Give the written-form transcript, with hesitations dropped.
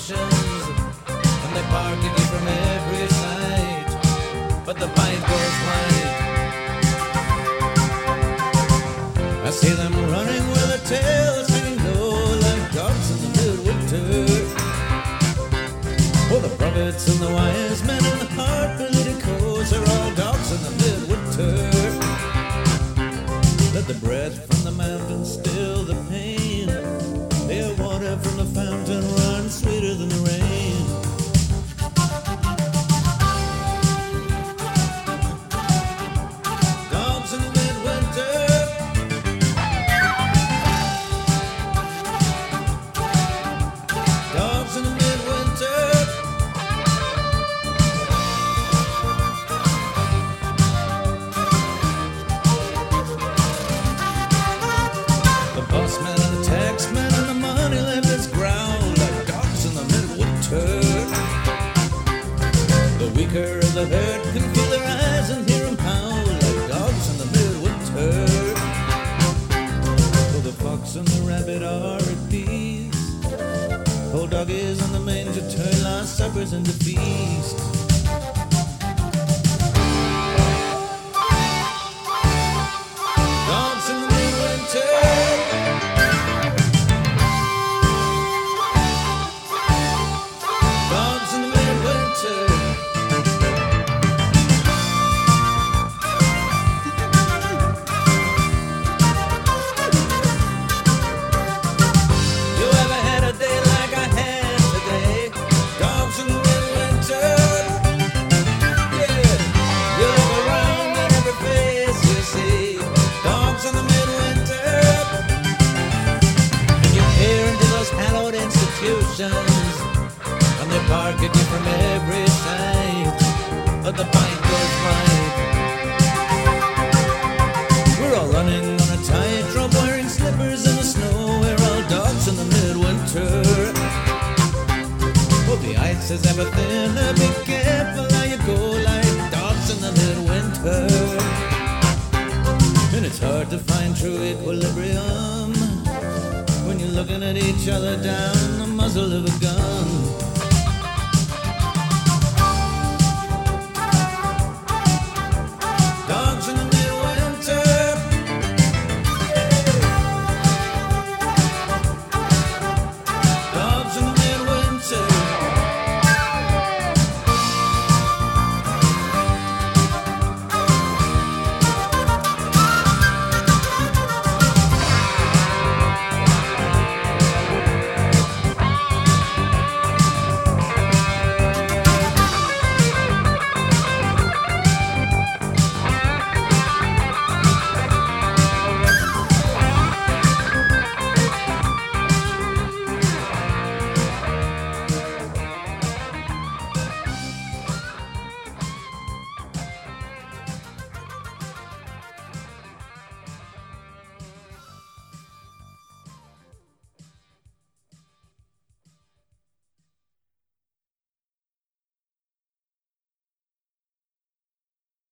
institutions, and they bark at you from every side, but the bite goes wide. I see them running with their tails hanging low like dogs in the midwinter. Oh, the prophets and the wise men and the hard politicos are all dogs in the midwinter. Let the breath from the mountain still the pain. Their water from the fountain runs sweeter than the rain. Dogs in the midwinter. Dogs in the midwinter. The bossman and the taxman and the money lenders growl like dogs in the midwinter. The weaker of the herd can feel their eyes and hear them howl like dogs in the midwinter. Oh, the fox and the rabbit are at peace. Old doggies on the manger turn last suppers into feast. Dogs in the midwinter. Dogs in the midwinter. You ever had a day like I had today? Dogs in the midwinter. Yeah. You look around at every face you see. Dogs in the midwinter. And you peer into those hallowed institutions, and they bark at you from every side, but the bite goes wide. We're all running on a tightrope, wearing slippers in the snow. We're all dogs in the midwinter. Oh, the ice is ever thinner. Be careful how you go, like dogs in the midwinter. And it's hard to find true equilibrium when you're looking at each other down the muzzle of a gun.